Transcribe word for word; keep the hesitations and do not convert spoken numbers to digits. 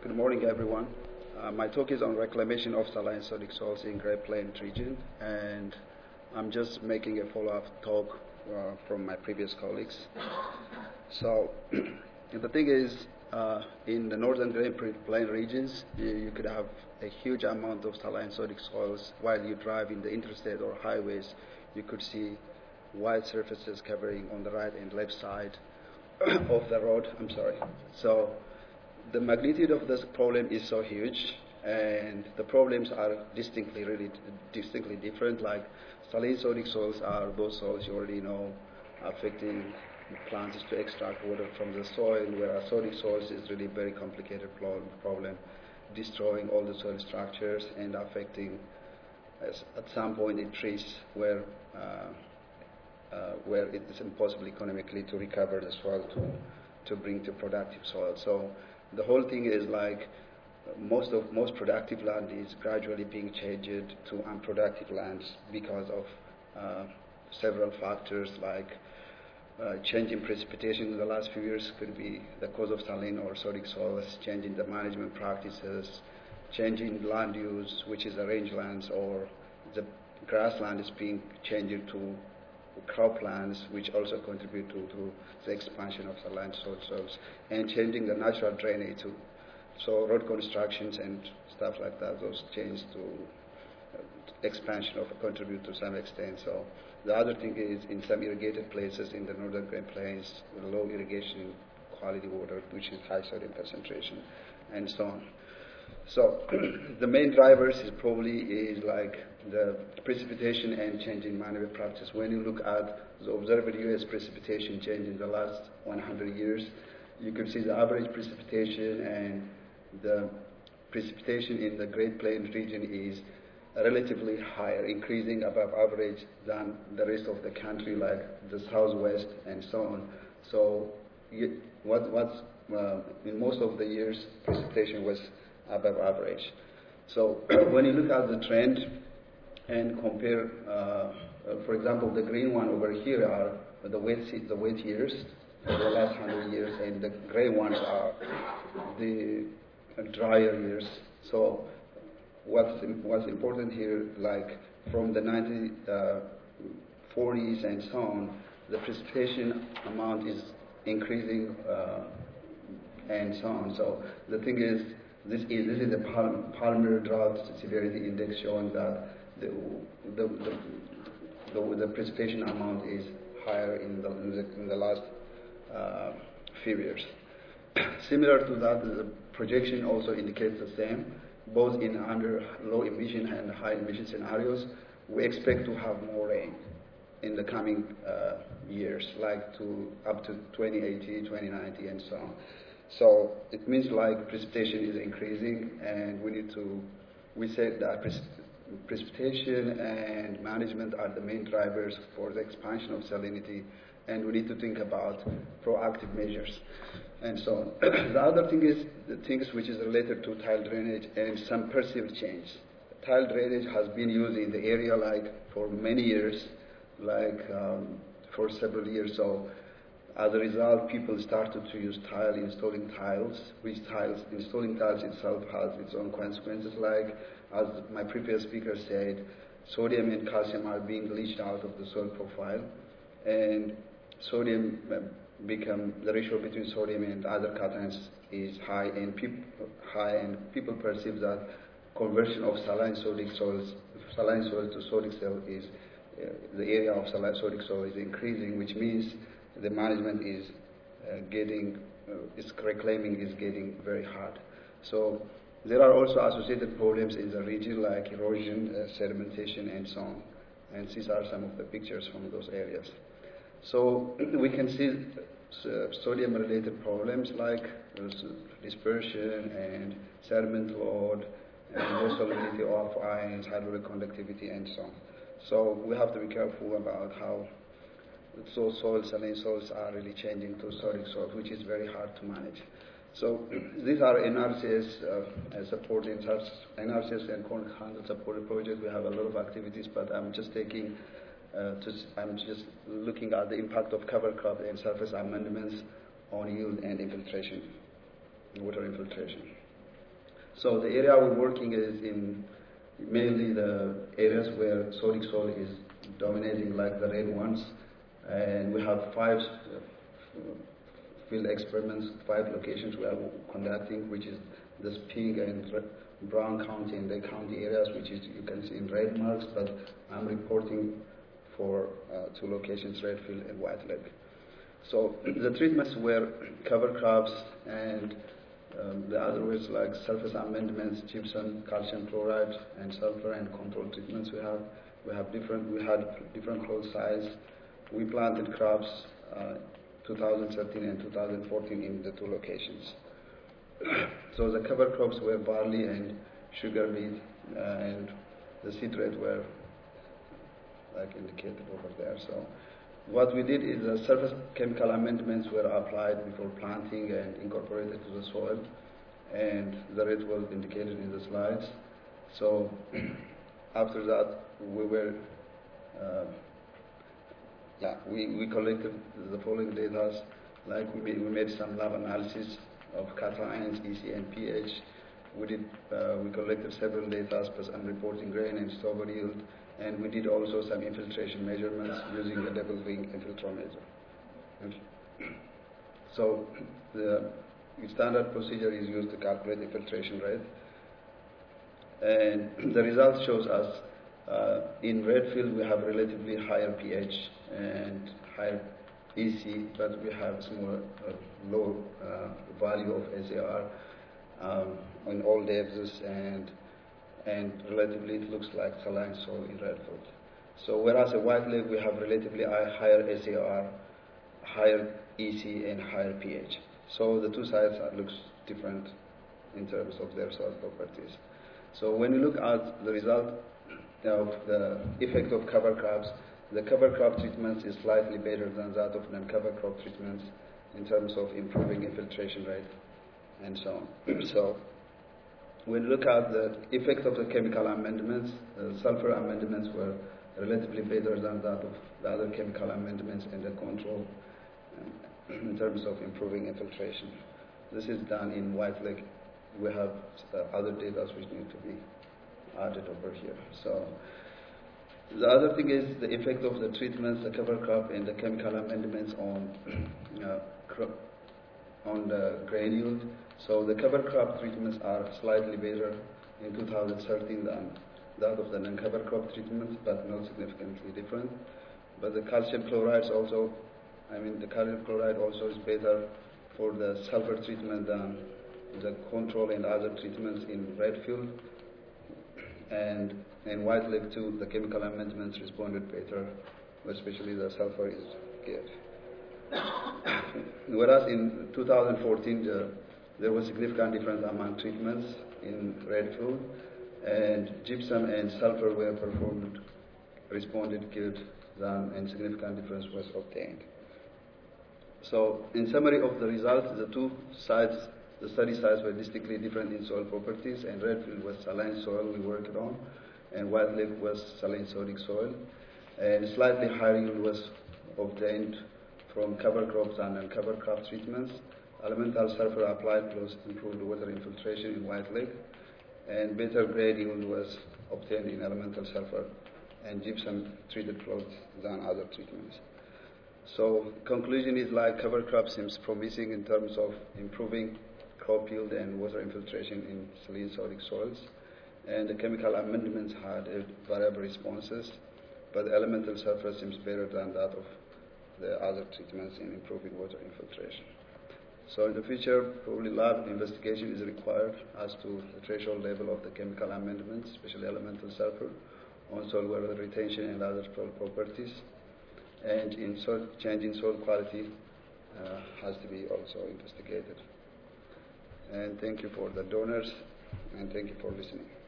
Good morning, everyone. Uh, my talk is on reclamation of saline sodic soils in Great Plains region, and I'm just making a follow-up talk uh, from my previous colleagues. So, the thing is, uh, in the northern Great Plains regions, you, you could have a huge amount of saline sodic soils. While you drive in the interstate or highways, you could see wide surfaces covering on the right and left side of the road. I'm sorry. So, the magnitude of this problem is so huge, and the problems are distinctly, really distinctly different. Like saline sodic soils are those soils you already know affecting plants to extract water from the soil, whereas sodic soils is really very complicated problem, destroying all the soil structures and affecting, as at some point, in trees where uh, uh, where it is impossible economically to recover the soil to to bring to productive soil. So the whole thing is like most of most productive land is gradually being changed to unproductive lands because of uh, several factors, like uh, change in precipitation in the last few years could be the cause of saline or sodic soils, change in the management practices, change in land use, which is the rangelands, or the grassland is being changed to croplands, which also contribute to, to the expansion of saline soils, and changing the natural drainage too. So road constructions and stuff like that, those change to uh, expansion of contribute to some extent. So the other thing is, in some irrigated places in the northern Great Plains, low irrigation quality water, which is high sodium concentration, and so on. So the main drivers is probably is like the precipitation and change in management practice. When you look at the observed U S precipitation change in the last one hundred years, you can see the average precipitation, and the precipitation in the Great Plains region is relatively higher, increasing above average than the rest of the country, like the southwest and so on. So you, what, what's uh, in most of the years, precipitation was above average. So when you look at the trend and compare, uh, uh, for example, the green one over here are the wet, the wet years for the last hundred years, and the gray ones are the drier years. So what's what's important here, like from the nineteen forties and so on, the precipitation amount is increasing uh, and so on. So the thing is, This is this is the Pal- Palmer Drought Severity Index, showing that the the, the the the precipitation amount is higher in the in the, in the last uh, few years. Similar to that, the projection also indicates the same. Both in under low emission and high emission scenarios, we expect to have more rain in the coming uh, years, like to up to twenty eighty, twenty ninety, and so on. So it means like precipitation is increasing, and we need to, we said that precip- precipitation and management are the main drivers for the expansion of salinity, and we need to think about proactive measures and so on. The other thing is the things which is related to tile drainage and some perceived change. Tile drainage has been used in the area like for many years, like um, for several years. So as a result, people started to use tile, installing tiles, which tiles, installing tiles itself has its own consequences, like, as my previous speaker said, sodium and calcium are being leached out of the soil profile, and sodium become, the ratio between sodium and other cations is high, and, peop, high, and people perceive that conversion of saline sodic soils, saline soil to sodic soil is, uh, the area of saline sodic soil is increasing, which means the management is uh, getting, uh, is reclaiming is getting very hard. So there are also associated problems in the region, like erosion, uh, sedimentation, and so on. And these are some of the pictures from those areas. So we can see uh, sodium-related problems like uh, dispersion and sediment load, and low solubility of ions, hydraulic conductivity, and so on. So we have to be careful about how so soils, saline soils are really changing to sodic soils, which is very hard to manage. So these are N R C S uh, supported, N R C S and Corn Council supported projects. We have a lot of activities, but I'm just taking, uh, to, I'm just looking at the impact of cover crop and surface amendments on yield and infiltration, water infiltration. So the area we're working is in mainly the areas where sodic soil is dominating, like the red ones, and we have five uh, field experiments, five locations we are conducting, which is this pink and brown county and Lake County areas, which is you can see in red marks, but I'm reporting for uh, two locations, Redfield and White Lake. So the treatments were cover crops and um, the other ways like surface amendments, gypsum, calcium chloride, and sulfur, and control treatments. We have we have different we had different close size. We planted crops uh, two thousand thirteen and two thousand fourteen in the two locations. So the cover crops were barley and sugar beet, uh, and the seed rate were like indicated over there. So what we did is the surface chemical amendments were applied before planting and incorporated to the soil, and the rate was indicated in the slides. So after that, we were uh, yeah we, we collected the following data, like we made, we made some lab analysis of cations, E C, and pH. We did uh, we collected several data, percent reporting grain and stubble yield, and we did also some infiltration measurements using a double wing infiltrometer. So the standard procedure is used to calculate infiltration rate, and the result shows us uh, in Redfield we have relatively higher pH and higher E C, but we have small uh, low uh, value of S A R um, in all depths, and and relatively it looks like saline soil in Redfield. So whereas at White Lake we have relatively higher S A R, higher E C, and higher pH. So the two sites are, looks different in terms of their soil properties. So when you look at the result of the effect of cover crops, the cover crop treatments is slightly better than that of non-cover crop treatments in terms of improving infiltration rate and so on. So when you look at the effect of the chemical amendments, the sulfur amendments were relatively better than that of the other chemical amendments in the control um, in terms of improving infiltration. This is done in White Lake. We have uh, other data which need to be added over here. So the other thing is the effect of the treatments, the cover crop, and the chemical amendments on uh, crop, on the grain yield. So the cover crop treatments are slightly better in two thousand thirteen than that of the non-cover crop treatments, but not significantly different. But the calcium chlorides also, I mean the calcium chloride also is better for the sulfur treatment than the control and other treatments in Redfield. And in White Lake too, the chemical amendments responded better, especially the sulfur is good. Whereas in two thousand fourteen, the, there was significant difference among treatments in Redfield, and gypsum and sulfur were performed, responded good, than, and significant difference was obtained. So, in summary of the results, the two sites, the study sites were distinctly different in soil properties, and Redfield was saline soil we worked on, and White Lake was saline sodic soil, and slightly higher yield was obtained from cover crops and non-cover crop treatments. Elemental sulfur applied plus improved water infiltration in White Lake, and better grade yield was obtained in elemental sulfur and gypsum treated plots than other treatments. So conclusion is like cover crop seems promising in terms of improving crop yield and water infiltration in saline sodic soils, and the chemical amendments had variable responses, but elemental sulfur seems better than that of the other treatments in improving water infiltration. So in the future, probably lab investigation is required as to the threshold level of the chemical amendments, especially elemental sulfur, on soil water retention and other soil properties. And in soil, change in soil quality uh, has to be also investigated. And thank you for the donors, and thank you for listening.